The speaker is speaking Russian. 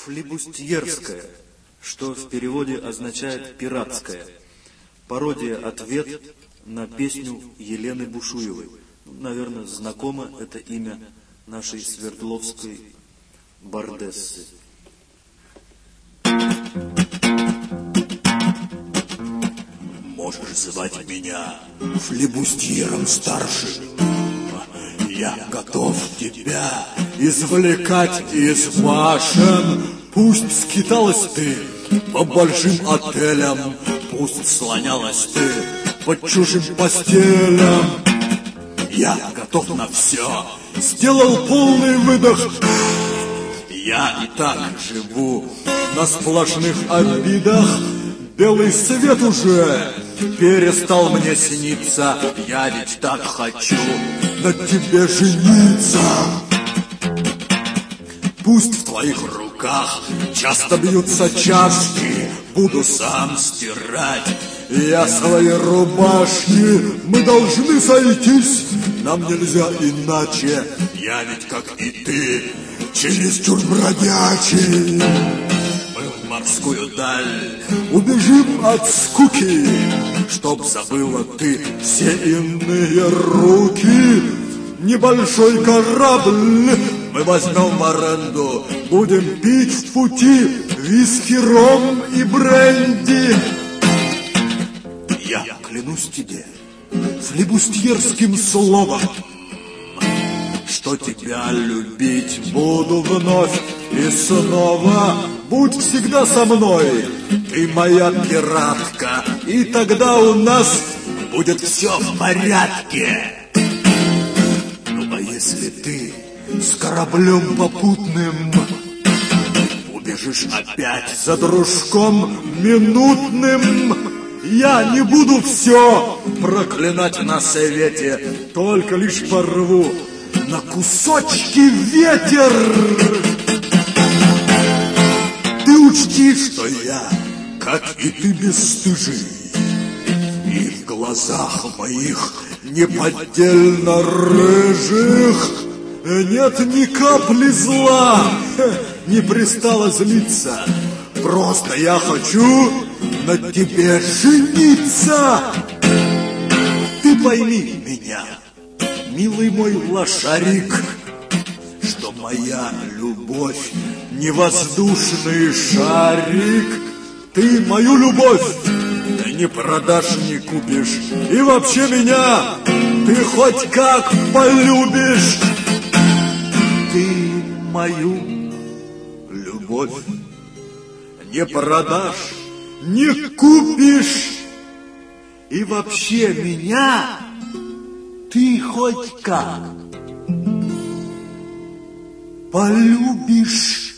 Флибустьерская, что в переводе означает «пиратская». Пародия «Ответ» на песню Елены Бушуевой. Наверное, знакомо это имя нашей свердловской бардессы. Можешь звать меня флибустьером старшим. Я готов тебя извлекать из башен. Пусть скиталась ты по большим отелям, пусть слонялась ты под чужим постелям. Я готов на все, сделал полный выдох. Я и так живу на сплошных обидах. Белый свет уже перестал мне сниться. Я ведь так хочу на тебе жениться. Пусть в твоих руках часто бьются чашки, буду сам стирать я свои рубашки. Мы должны сойтись, нам нельзя иначе. Я ведь, как и ты, чересчур бродячий. Мы в морскую даль убежим от скуки, чтоб забыла ты все иные руки. Небольшой корабль мы возьмем в аренду, будем пить в пути виски, ром и бренди. Я клянусь тебе флибустьерским словом, что тебя любить буду вновь и снова. Будь всегда со мной, ты моя пиратка, и тогда у нас будет все в порядке. Ну а если ты с кораблем попутным убежишь опять за дружком минутным, я не буду все проклинать на свете, только лишь порву на кусочки ветер. Ты учти, что я, как и ты, бесстыжий, и в глазах моих неподдельно рыжих нет ни капли зла. Не пристало злиться, просто я хочу на тебе жениться. Ты пойми меня, милый мой лошарик, что моя любовь не воздушный шарик. Ты мою любовь не продашь, не купишь, и вообще меня ты хоть как полюбишь. Ты мою любовь не продашь, не купишь, и вообще меня ты хоть как полюбишь.